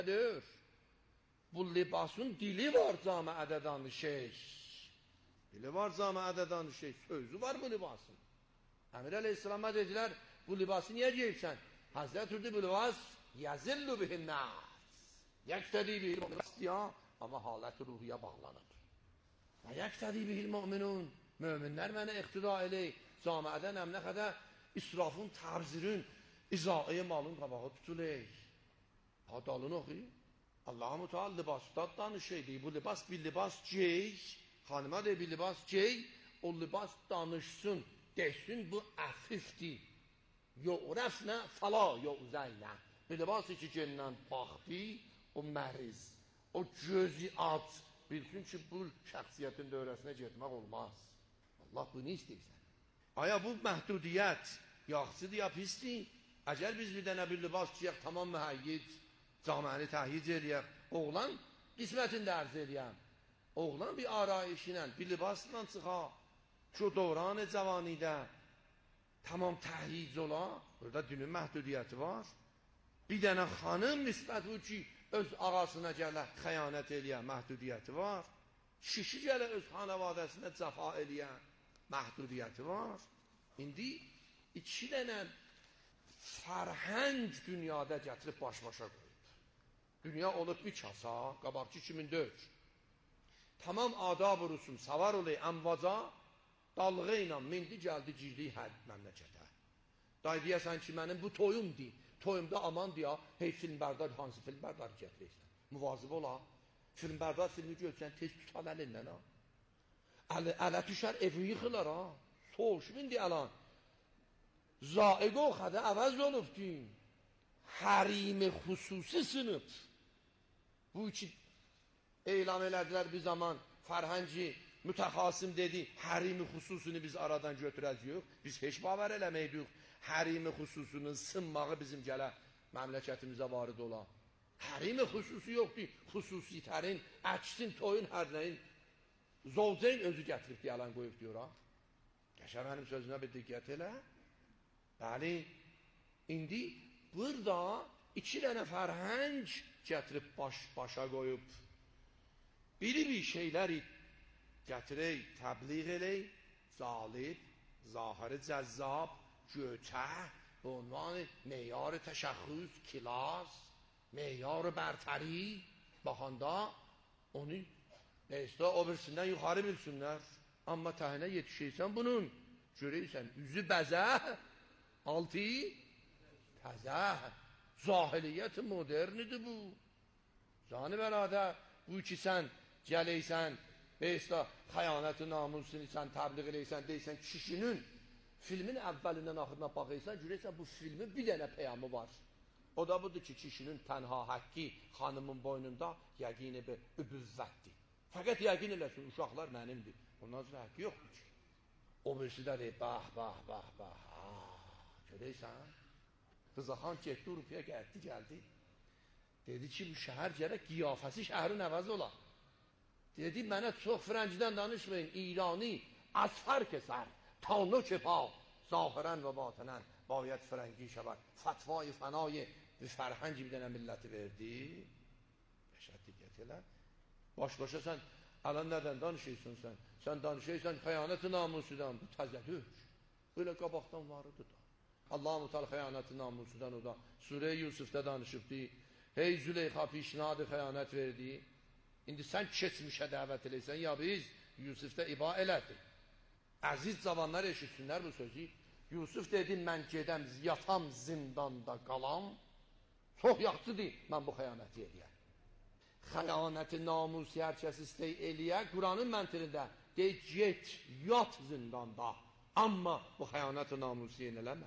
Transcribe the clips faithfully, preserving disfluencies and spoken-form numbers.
Nedir? Bu libasın dili var camiədə danışır. Dili var camiədə danışır. Sözü var bu libasın. Əmir Əleyhisselam'a dedilər, bu libası niyə geyibsən? Hazreti Hürdü bu libas yazillu bihinnâs. Yəqtədi bihil mu'minun. Amma halət-i ruhiyə bağlanır. Və yəqtədi bihil mu'minun. Möminlər mənə iqtida eləyik. Camiədə nəmnə qədər israfın, tərzirün, izaiyə malın qabağı tutulur. Hadalını oxuyur. Allah-u Teala libasdan danışıydı. Bu libas bir libas gey. Hanıma de bir libas gey. O libas danışsın. Desin bu əfifdir. Yo'rəfnə fəla yo'zəynə. Bir libası ki gendən baxdı, o məriz, o gözü aç. Bilsin ki bu şəxsiyyətin dövrəsinə getmək olmaz. Allah bunu istəyirsən. Aya bu məhdudiyyət yaxşıdır ya pisdir? Əgər biz bir dənə bir libas giyək, tamam mühəyyid, camiəni təhyic eləyək, oğlan qismətində ərz eləyəm. Oğlan bir arayişlə, bir libasla çıxa, şu dövran-ı cavanidə tamam təhyic ola, burada dünün məhdudiyyəti var. Bir dənə xanım nisbət bu ki, öz ağasına gələ xəyanət eləyən məhdudiyyəti var. Kişi gələ öz xanavadəsinə cəfa eləyən məhdudiyyəti var. İndi iki dənə fərhəng dünyada gətirib baş-başa qoyub. Dünya olub bir kasa, qabaqçı iki min dörd. Tamam adab-ı rusum, savar olay əmvaca, dalğı ilə mindi gəldi girdi hər məmləkətə. Day deyəsən ki, mənim bu toyumdur. Toyumda aman deyə, hey filmbərdar, hansı filmbərdar gətirəysən? Muvazib ola. Filmbərdar filmi görsən, tez tutal əlindən ha. Ələ, ələ düşər, evi yıxılar ha. Soğuş bindi əlan. Zaiqə oxadə əvəz olubdun. Hərimi xüsusi sınıb. Bu iki elan elədilər bir zaman. Fərhənci mütəxasim dedi, hərimi xüsusunu biz aradan götürəcəyik. Biz heç bavar eləməydik. Hərimi xüsusunun sınmağı bizim gələ məmləkətimizə varid ola. Hərimi xüsusu yoxdur. Xüsusi tərin, əksin, toyun, hərləyin. Zovceyn özü gətirib deyələn qoyub diyor ha. Qəşə mənim sözünə bir diqqət elə. Bəli, indi burada iki dənə fərhəng gətirib baş, başa qoyub. Biri bir şeyləri gətirək, təbliğ elək, zalib, zahiri cəzzab, göçə, bu unvanı meyar təşəxüs, kilas, meyar bərtəri, baxanda onu neysə o birisindən yuxarı bilsinlər. Amma təhinə yetişirsən bunun, görəysən, üzü bəzə, altı təzə, zahiliyyət modernidir bu. Canı bəradə, bu ki sən gələysən, Beysta xəyanəti namusunu sən təbliğ eləysən, deysən kişinin filmin əvvəlindən axırına baxıysan, görəysən bu filmin bir dənə peyamı var. O da budur ki, kişinin tənha haqqi xanımın boynunda yəqini bir übüvvətdir. Fəqət yəqin eləsin, uşaqlar mənimdir. Ondan sonra haqqı yoxdur ki. O birisi də deyir, bax, bax, bax, bax, görəysən, Rızaxan getdi, Urfiyə gəldi, gəldi. Dedi ki, bu şəhər gərək qiyafəsi şəhərin əvəzi ola. Dedi, mənə çox frəncidən danışmayın, İrani, əsfər kesər, tanrı kepa, zahirən və batınən, bayət frəngi şəbər, fətvayı fənayı, bir fərhəngi bir dənə milləti verdi. Qəşət diqqət elə. Baş-başa sən, ələn nədən danışıysan sən? Sən danışıysan xəyanət-i namusudan, bu təzədür. Böyle qabaqdan varıdır da. Allah-u Teala xəyanət-i namusudan o da. Surə-i Yusuf'da danışıbdı. Hey Züleyxa pişnadı xəyanət verdi. İndi sən keçmişə dəvət eləysən, ya biz Yusuf'da iba elədik. Əziz cavanlar eşitsinlər bu sözü. Yusuf dedi, mən gedəm, yatam zindanda qalam. Çox yaxçıdır, mən bu xəyanəti eləyəm. Xəyanəti namusi hər kəs istəy eləyək, Quranın məntirində deyək, get, yat zindanda. Amma bu xəyanəti namusi eləmə.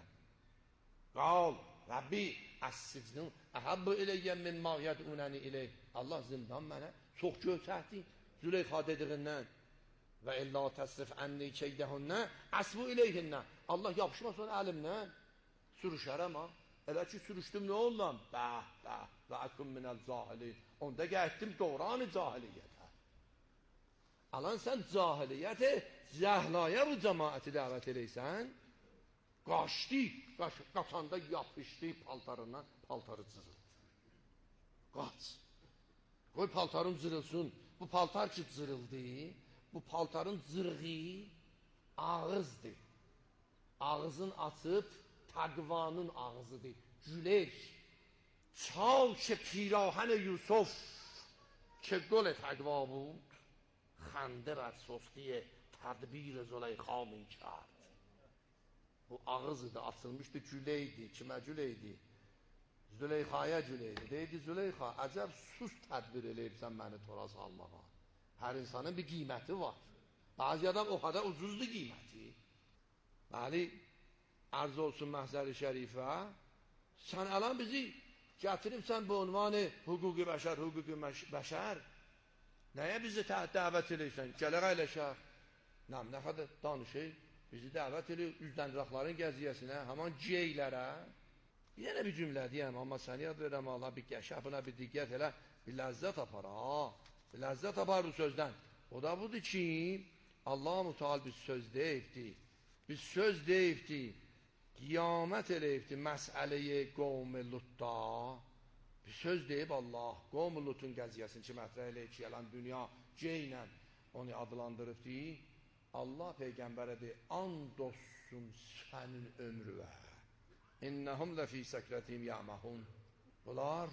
Qal, Rəbbi, əs-sicnun, əhəbbü eləyyəm min mağyət unəni ilək. Allah zindan mənə çox görsəkdi, Züleyxa dediğindən. Və illa təsrif ənni keydəhünnə, əsbu iləyhinnə. Allah yapışmasın əlimdən, sürüşərəm ha. Elə ki, sürüşdüm, nə olam? Bəh, bəh, və əkum minəl cahili. Onda gəldim doğranı cahiliyyətə. Alan sən cahiliyyəti, zəhlaya bu cəmaəti dəvət eləysən, qaçdı, qaç, qaçanda yapışdı paltarından, paltarı cızıldı. Kaç. Koy paltarım zırılsın. Bu paltar ki zırıldı. Bu paltarın zırğı ağızdır. Ağzın açıp takvanın ağzıdır. Güleş. Çal ki پیراهن یوسف که گل تقوا بود خنده بر سستی tedbir Züleyxa min کرد. Bu ağızdı, açılmışdı, güleydi. Kime güleydi? Züleyxaya güleydi. Deydi Züleyxa, acəb sus tədbir eləyibsən məni tora salmağa. Hər insanın bir qiyməti var. Bazı adam o kadar ucuzdu qiyməti. Bəli, arz olsun məhzəri şərifə, sən alan bizi gətiribsən bu unvanı hüquqi bəşər, hüquqi bəşər. Nəyə bizi dəvət eləyirsən? Gələr əyləşər. Nəm, nə qədər danışır? Bizi dəvət eləyir üzləndiraqların gəziyyəsinə, haman geylərə. Bir dənə bir cümlə deyəm, amma sən yad verəm, Allah bir qəşə, buna bir diqqət elə, bir ləzzət apar, ha, bir ləzzət apar bu sözdən. O da budur ki, Allah-u Teala bir söz deyibdi, bir söz deyibdi, qiyamət eləyibdi məsələyi qovm-i Lutda, bir söz deyib Allah, qovm-i Lutun qəziyyəsini ki, mətrə eləyib ki, yalan dünya ceynə onu adlandırıbdi. Allah Peyğəmbərə deyir, and olsun sənin ömrüvə. İnnəhum ləfī səkrətihim ya'mahun. Bunlar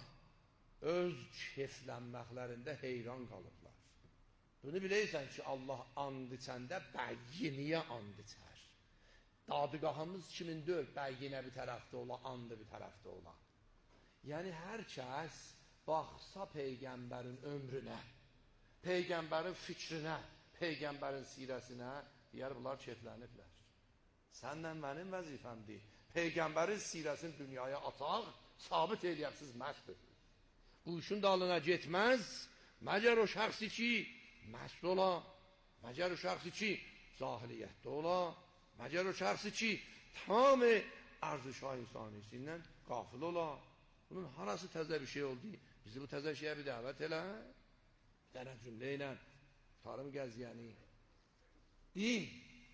öz keflənməklərində heyran qalıblar. Bunu biləysən ki, Allah and içəndə bəyyiniyə and içər. Dadgahımız kimin deyil, bəyyinə bir tərəfdə ola, andı bir tərəfdə ola. Yəni, hər kəs baxsa Peyğəmbərin ömrünə, Peyğəmbərin fikrinə, Peyğəmbərin sirəsinə, deyər, bunlar kefləniblər. Səndən mənim vəzifəmdir. Peyğəmbərin sirəsini dünyaya ataq, sabit eləyəmsiz məstdir. Bu işin dalına getməz, məgər o şəxsi ki, məst ola, məgər o şəxsi ki, cahiliyyətdə ola, məgər o şəxsi ki, tamamı arz-ı-şah insanisindən qafil ola. Bunun harası təzə bir şey oldu? Bizi bu təzə şeyə bir dəvət elə, bir dənə cümlə ilə, tarım gəziyəni. Din,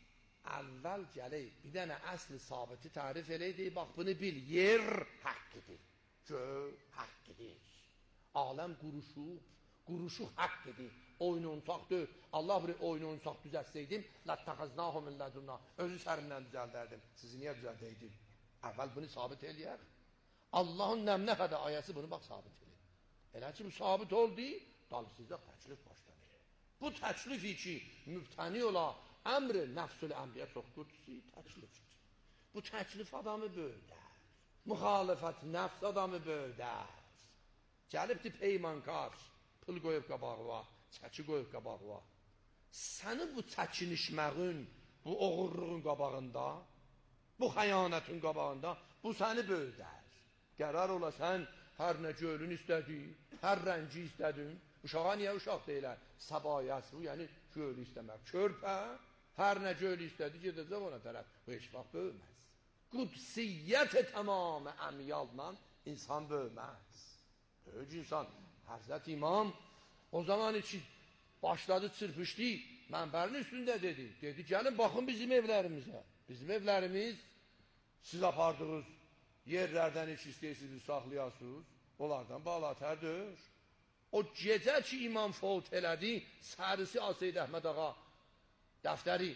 əvvəl gələk, bir dənə əsli sabiti tarif eləydi, bax bunu bil, yer haqqıdır, göy haqqıdır, aləm quruşuq, quruşuq haqqıdır, oyunu unsaqdır, Allah bir oyunu unsaq düzəlsəydim, ləttəxəznahum illədunna, özü sərimdən düzəldərdim, sizi niyə düzəldəydim? Əvvəl bunu sabit eləyər, Allahın nəmnə qədər ayəsi bunu bax sabit eləyir. Elə ki, bu sabit oldu, dalı sizdə təklif başlanır. Bu təklifi ki, mübtəni ola, əmr-i nəfsül əmriyə çox qudsi təklifdir. Bu təklif adamı böyüdər. Müxalifət nəfs adamı böyüdər. Gəlibdir peymankar, pul qoyub qabağıva, çəki qoyub qabağıva. Səni bu çəkinişməğin, bu oğurluğun qabağında, bu xəyanətin qabağında, bu səni böyüdər. Qərar ola sən hər nə gölün istədin, hər rəngi istədin. Uşağa niyə uşaq deyilər? Səbayəsi bu, yəni gölü istəmək. Körpə, hər nə gölü istədi, gedəcək ona tərəf. Bu heç vaxt böyüməz. Qudsiyyət-i tamamı əmyalla insan böyüməz. Böyük insan, Həzrət İmam o zaman için başladı çırpışdı, mənbərin üstündə dedi. Dedi, gəlin baxın bizim evlərimizə. Bizim evlərimiz siz apardığınız yerlərdən heç istəyirsiniz, saxlayasınız. Onlardan balatərdir. O gecə ki imam fəut elədi, sərisi Aseyd Əhməd ağa dəftəri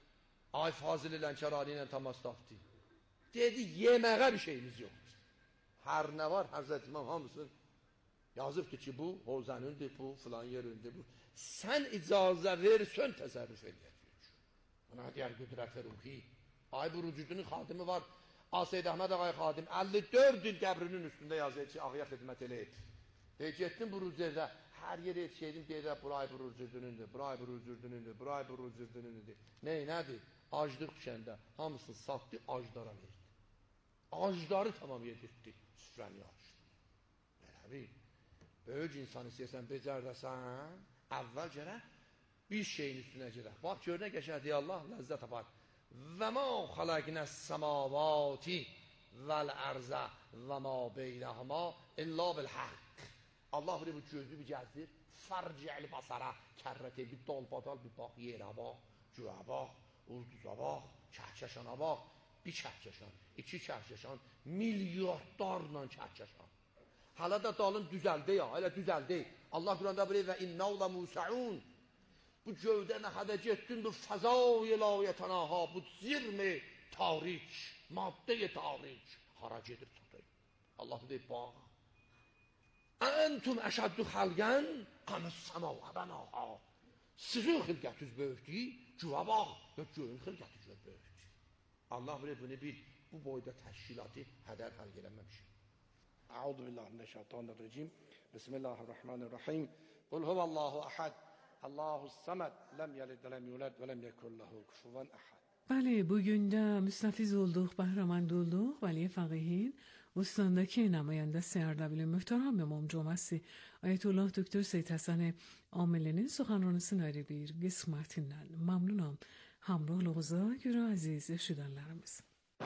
Ay Fazil Lənkərani ilə təmas tapdı. Dedi, yeməğə bir şeyimiz yoxdur. Hər nə var, Həzrət İmam hamısın yazıbdır ki, bu Hozənindir, bu filan yerindir, bu. Sən icazə versən təsərrüf edəcək. Buna deyər qüdrət-i ruhi. Ay bu rücudunun xadimi var, Aseyd Əhməd ağay xadim, əlli dörd il qəbrinin üstündə yazır ki, ağıya xidmət eləyib. Deyir, getdim bu rücüdə, hər yer etşəydim, deyirlər, buray bu rücudunundur, buray bu rücudunundur, buray bu rücudunundur. Ney, nədir? Aclıq düşəndə hamısını satdı, aclara verdi. Acları tamam yedirdi, süfrəni açdı. Belə bir, böyük insan istəyirsən, becərdəsən, əvvəl gərək bir şeyin üstünə gedək. Bax, görünə qəşər deyə Allah ləzzət tapar. Və mə xaləqnəs səmavati vəl-ərzə və mə beynəhəmə illə bil-həq. Allah bunu bu gözü bir gəzdir, fərcəli basara, kərrəti bir dolbadal bir bax, yerə bax, göyə bax, ulduza bax, kəhkəşana bax, bir kəhkəşan, iki kəhkəşan, milyardlarla kəhkəşan. Hala da dalın düzəldi ya, elə düzəldi. Allah Quranda bilir və innəvlə musa'un. Bu gövdə nə qədər getdin, bu fəzai layətənaha, bu zirmi tarik, madde-i tarik. Hara gedir tutayım. Allah deyir, bax. Əntum əşəddu xəlqən əməs səmavə bənaha. Sizin xilqətiniz böyükdür, güvə bax və göyün xilqəti güvə böyükdür. Allah bilir, bunu bil, bu boyda təşkilatı hədər xəlq eləməmişim. Əudu billahi minəşşeytanirracim. Bismillahirrahmanirrahim. Qul huvallahu əhəd. Allahus samed. Lem yelid ve lem yulad ve lem yekun lehu kufuven ehad. بله bugün de müstafiz olduk, bahramand olduk. Vali Faqihin ustandaki namayandısı Erdebil Muhtaram İmam Cumhurbaşkanı Ayetullah Doktor Seyyid Hasan Amili'nin سخنرانی‌سini bir qismetinden memnunum. Hamroh olğuza göre aziz eşidanlarımız.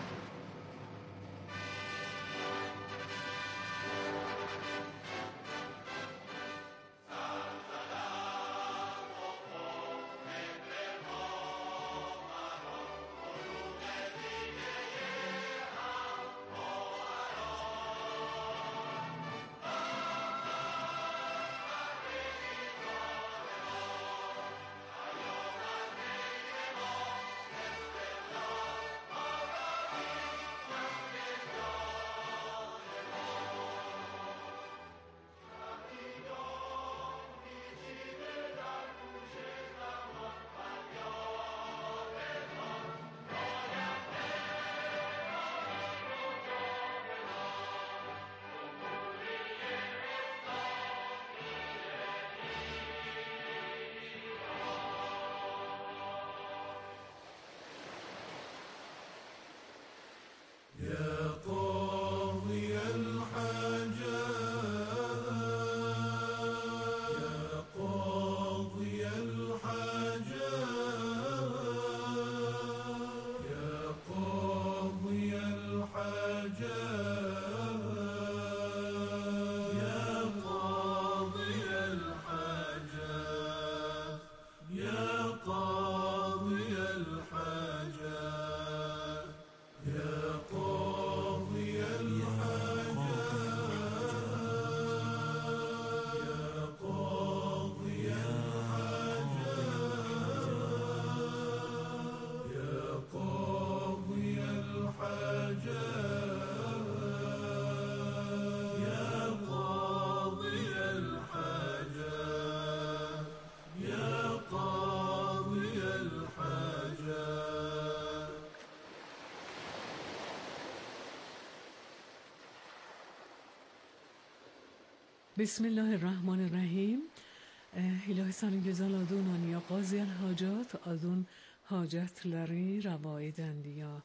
بسم الله الرحمن الرحیم. الهی senin güzel adın ya قاضی الحاجات adın hacetleri rava edendi ya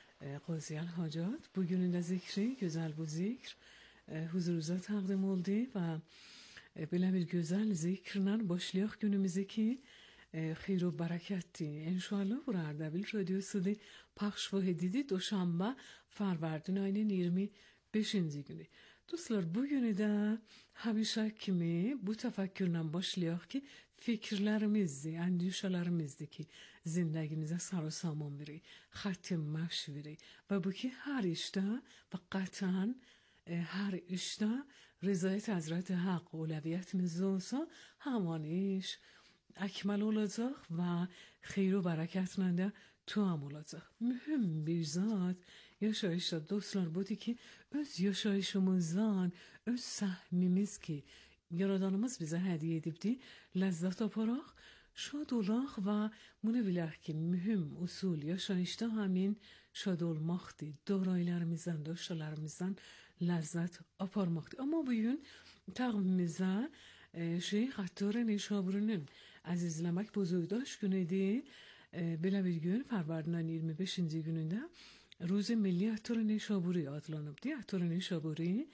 قاضی الحاجات. Bugünün de zikri güzel bu zikr huzurunuza takdim oldu ve böyle bir güzel zikrle başlıyor günümüzü ki خیر و برکتی انشالله bu Erdebil Radyosu'da paylaş ve hedidi Doşamba Farvardin ayının yirmi beşinci günü. Dostlar bugünü de hamişe kimi bu tefekkürle başlıyor ki fikirlerimizdi, endişelerimizdi ki zindagimize sarı saman veri, hatim maş veri ve bu ki her işte ve qatan her işte rızayet Hazret Hak اولویتimiz olsa haman iş akmal olacak ve خیر و برکتle de tuam olacak. Mühim bir zat yaşayışta dostlar budur ki öz yaşayışımızdan, öz sahmimiz ki Yaradanımız bize hediye edibdi, lezzet aparaq, şad olaq və bunu bilək ki, mühüm usul yaşayışda həmin şad olmaqdır, doğraylarımızdan, dostlarımızdan lezzet aparmaqdır. Ama bugün təqvimimizə e, Şeyh Attar Neşaburinin əzizləmək buzurdaş günüdür. E, belə bir gün, Fərvardin yirmi beşinci günündə روز ملی عطار نیشابوری adlanıbdı. Attar Neşaburi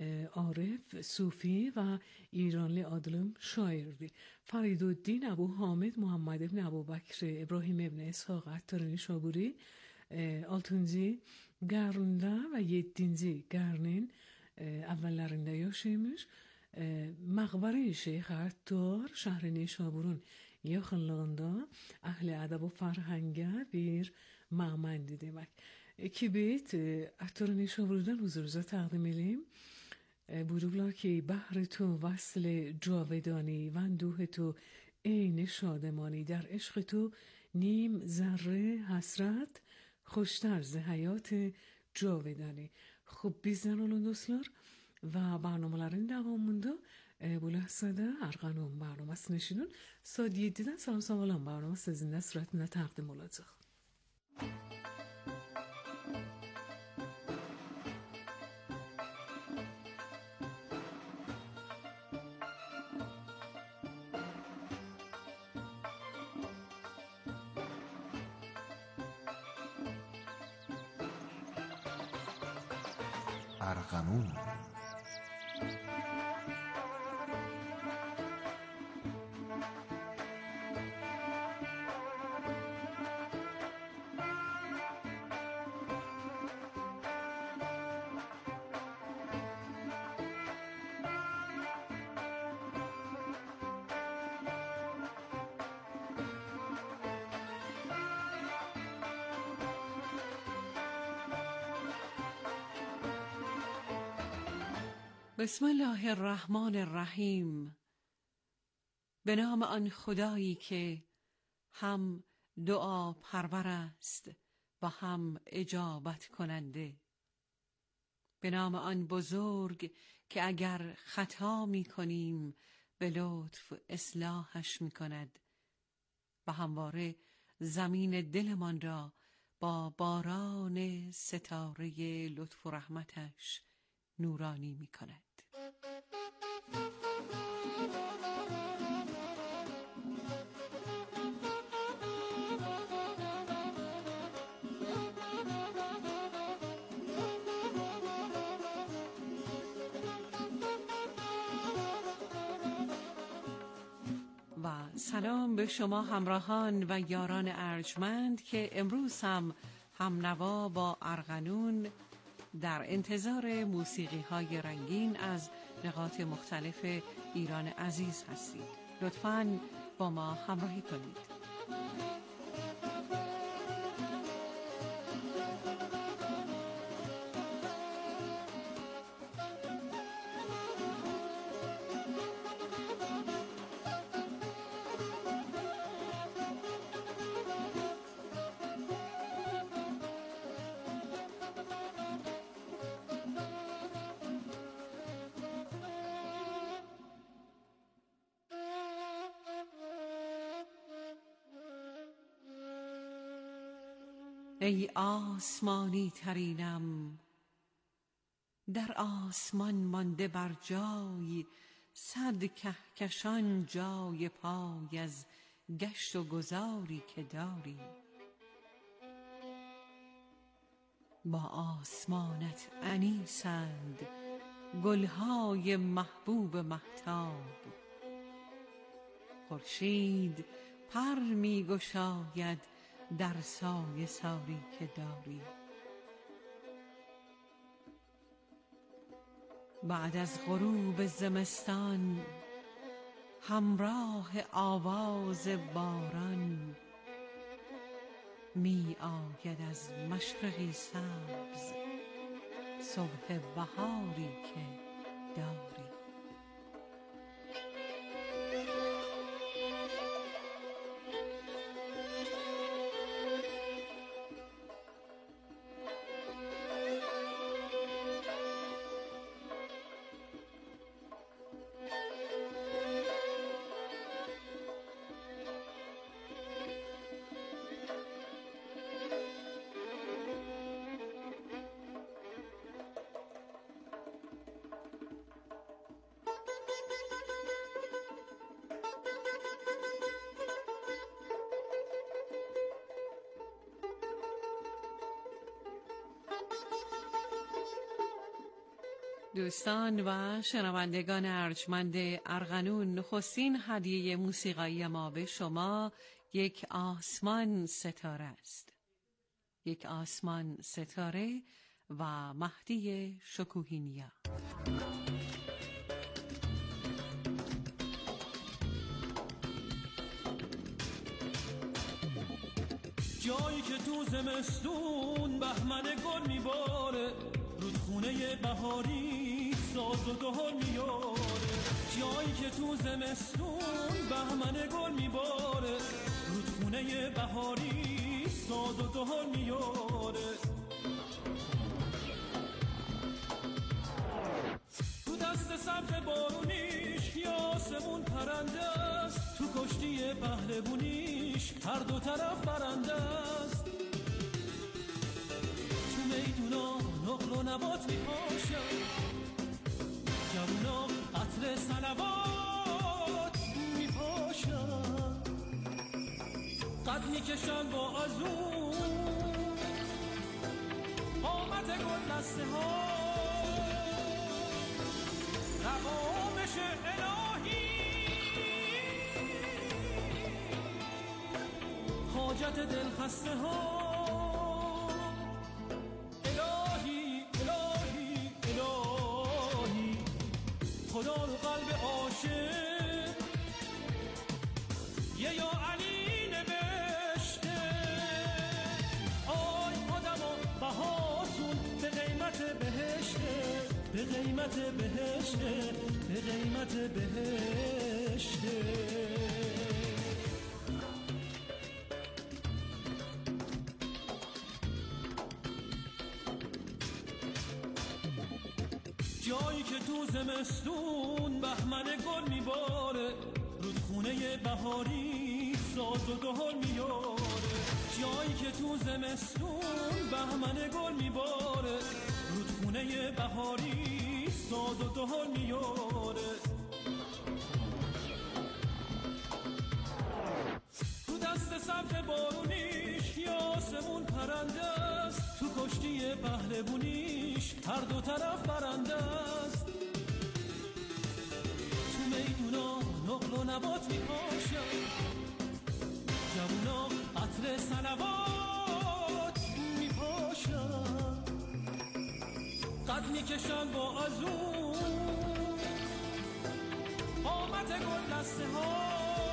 عارف صوفی و ایرانی عادلم شاعرdi. Fariduddin Ebu Hamid Muhammed ibn Ebu Bekir İbrahim ibn İshaq Attar Neşaburi altıncı qarnında ve yedinci qarnın evvellerinde yaşamış. Məqbərə Şeyx Attar şəhər Neşaburun yaxınlığında əhl-i ədəb və fərhəngə bir məməndi demək. Ki beyt Attar Neşaburdan huzurunuza təqdim edeyim. برولا که بحر تو وصل جاودانی و اندوه تو عین شادمانی، در عشق تو نیم ذره حسرت خوشتر ز حیات جاودانی. Xub bizden olun dostlar ve barnamelerin devamında e, bu ləhsədə Arğanun barnaması neşinin saat yeddidən salam savalan barnaması sizinlə sürətində təqdim olacaq. ارغنون. بسم الله الرحمن الرحیم. به نام آن خدایی که هم دعا پرور است و هم اجابت کننده. به نام آن بزرگ که اگر خطا می کنیم به لطف اصلاحش می کند و همواره زمین دلمان را با باران ستاره لطف و رحمتش نورانی می کند. و سلام به شما همراهان و یاران ارجمند که امروز هم همنوا با ارغنون در انتظار موسیقی های رنگین از نقاط مختلف ایران عزیز هستید. لطفاً با ما همراهی کنید. ای آسمانی ترینم، در آسمان مانده بر جای، صد کهکشان جای پای از گشت و گذاری که داری. با آسمانت انیسند گلهای محبوب مهتاب، خورشید پر می گشاید در سایه ساری که داری. بعد از غروب زمستان همراه آواز باران، می آید از مشرقی سبز صبح بهاری که داری. دوستان و شنوندگان ارجمند ارغنون، نخستین هدیه موسیقایی ما به شما یک آسمان ستاره است. یک آسمان ستاره و مهدی شکوهینیا. جایی که تو زمستون بهمن گل میباره، رودخونه بهاری ساز و دهل میاره، جایی که تو زمستون بهمن گل میباره، رودخونه بهاری ساز و دهل میاره. تو دست سبز بارونیش یاسمون پرنده است، تو کشتی پهلوونیش هر دو طرف برنده است. تو میدونا نقل و نبات میپاشن، جوونا عطر صلوات میپاشن، قد میکشن با ازون قامت گل دسته ها، روامش الهی حاجت دل خسته ها. الهی الهی الهی خدا رو قلب عاشق یه یا علی نوشته، آی آدم و بهاتون به قیمت بهشته، به قیمت بهشته، به قیمت بهشته. جایی که تو زمستون بهمن گل میباره، رودخونه بهاری ساز و دهل میاره، جایی که تو زمستون بهمن گل میباره، رودخونه بهاری ساز و دهل میاره. تو دست سبز بارونیش یاسمون پرنده است، تو کشتی پهلوونیش هر دو طرف برنده است. تو میدونا نقل و نبات میپاشن، جوونا عطر صلوات میپاشن، قد میکشن با ازون قامت گل دسته ها،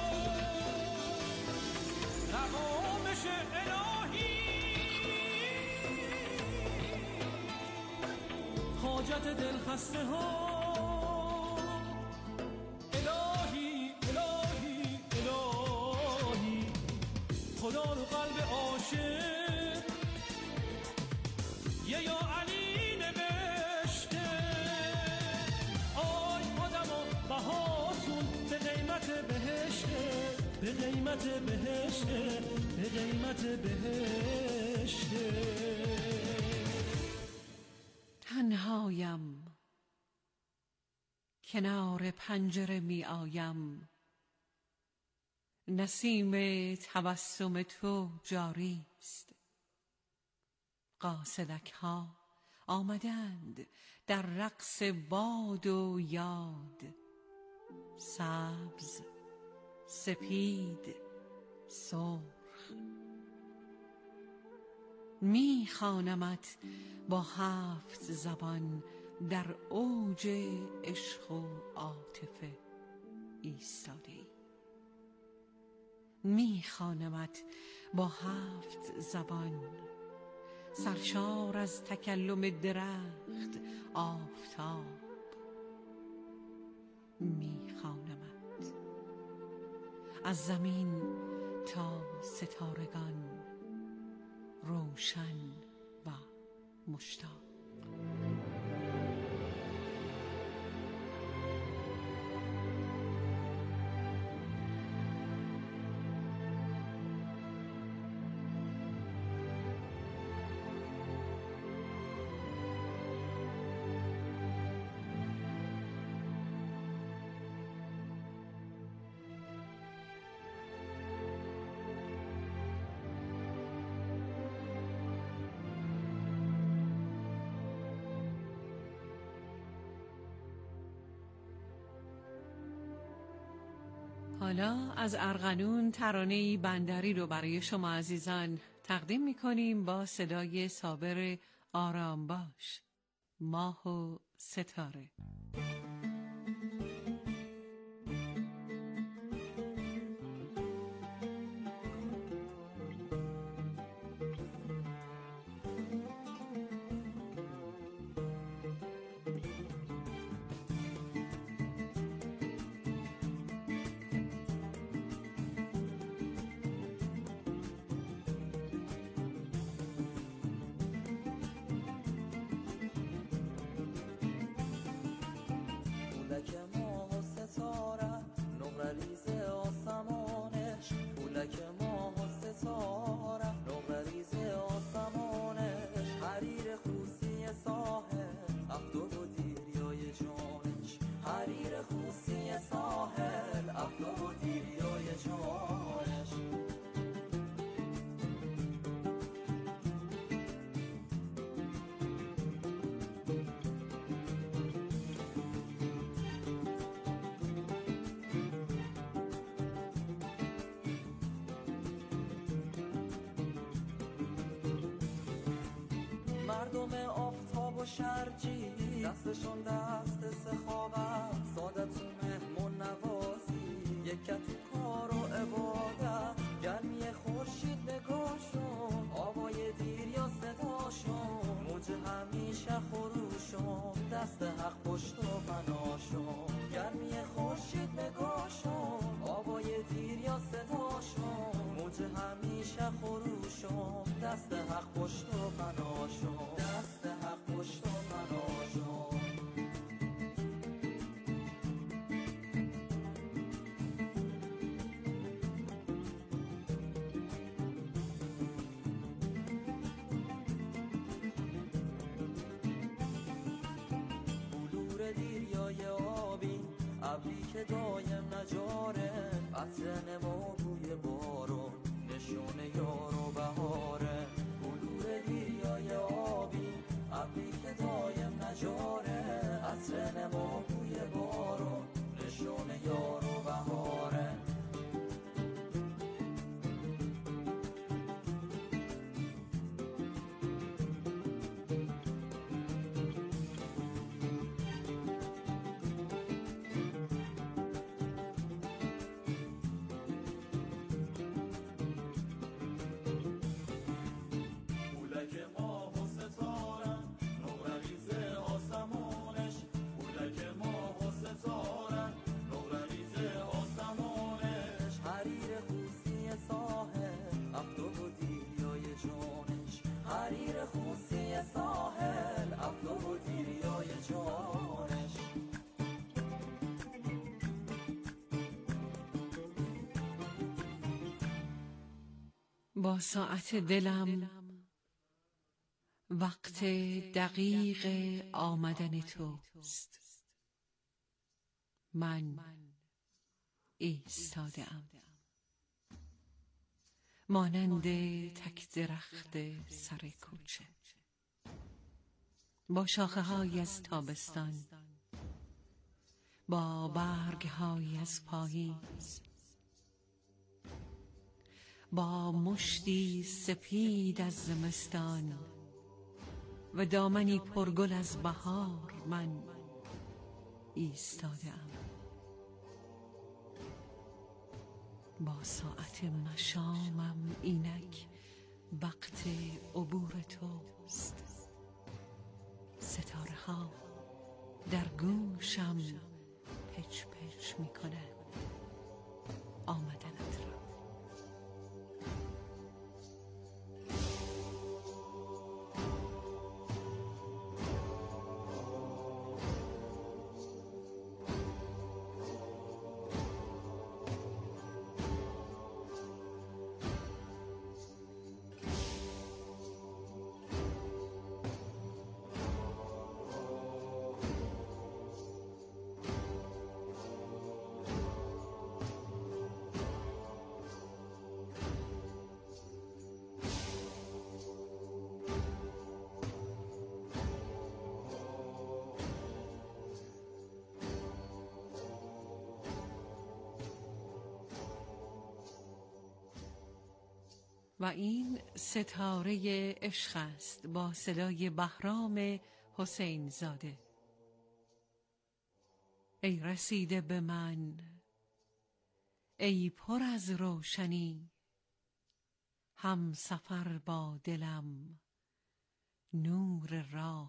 روامش الهی حاجت دل خسته ها. الهی الهی الهی خدا رو قلب عاشق یه یا علی نوشته، آی آدم و بهاتون به قیمت بهشته، به قیمت بهشته، به قیمت بهشته. تنهایم کنار پنجره می آیم، نسیم تبسم تو جاری است، قاصدک ها آمدند در رقص باد و یاد، سبز سپید سرخ می خوانمت با هفت زبان، در اوج عشق و عاطفه ایستادی. می خوانمت با هفت زبان، سرشار از تکلم درخت آفتاب. می خوانمت از زمین تا ستارگان، روشن و مشتاق. حالا از ارغنون ترانه‌ای بندری رو برای شما عزیزان تقدیم می‌کنیم با صدای صابر آرام باش. ماه و ستاره. مردم آفتاب و شرجی، دستشون دست سخاوت، سادت و مهمون نوازی، یکت تو کار و عبادت، گرمی خورشید نگاهشون، آوای دیر یا صداشون، موج همیشه خروشون، دست حق پشت و بناشون، گرمی خورشید نگاهشون، آوای دیر یا صداشون، موج همیشه خروشون، دست حق پشت و بناشون، دست حق پشت و بناشون. بلور دیریای آبی، ابری که دایم نجاره، عطر نما بوی بارون، نشون یار و بهاره. بلور دیریای آبی، ابری که دایم نجاره، عطر نما بوی بارون، نشون یار و بهاره. با ساعت دلم وقت دقیق آمدن توست، من ایستاده‌ام مانند تک درخت سر کوچه، با شاخه های از تابستان، با برگ های از پاییز، با مشتی سپید از زمستان و دامنی پرگل از بهار، من ایستاده‌ام با ساعت مشامم اینک وقت عبور توست، ستاره ها در گوشم پچ پچ می کنند آمدنت را. و این ستاره عشق است با صدای بهرام حسین زاده. ای رسیده به من، ای پر از روشنی، هم سفر با دلم، نور راه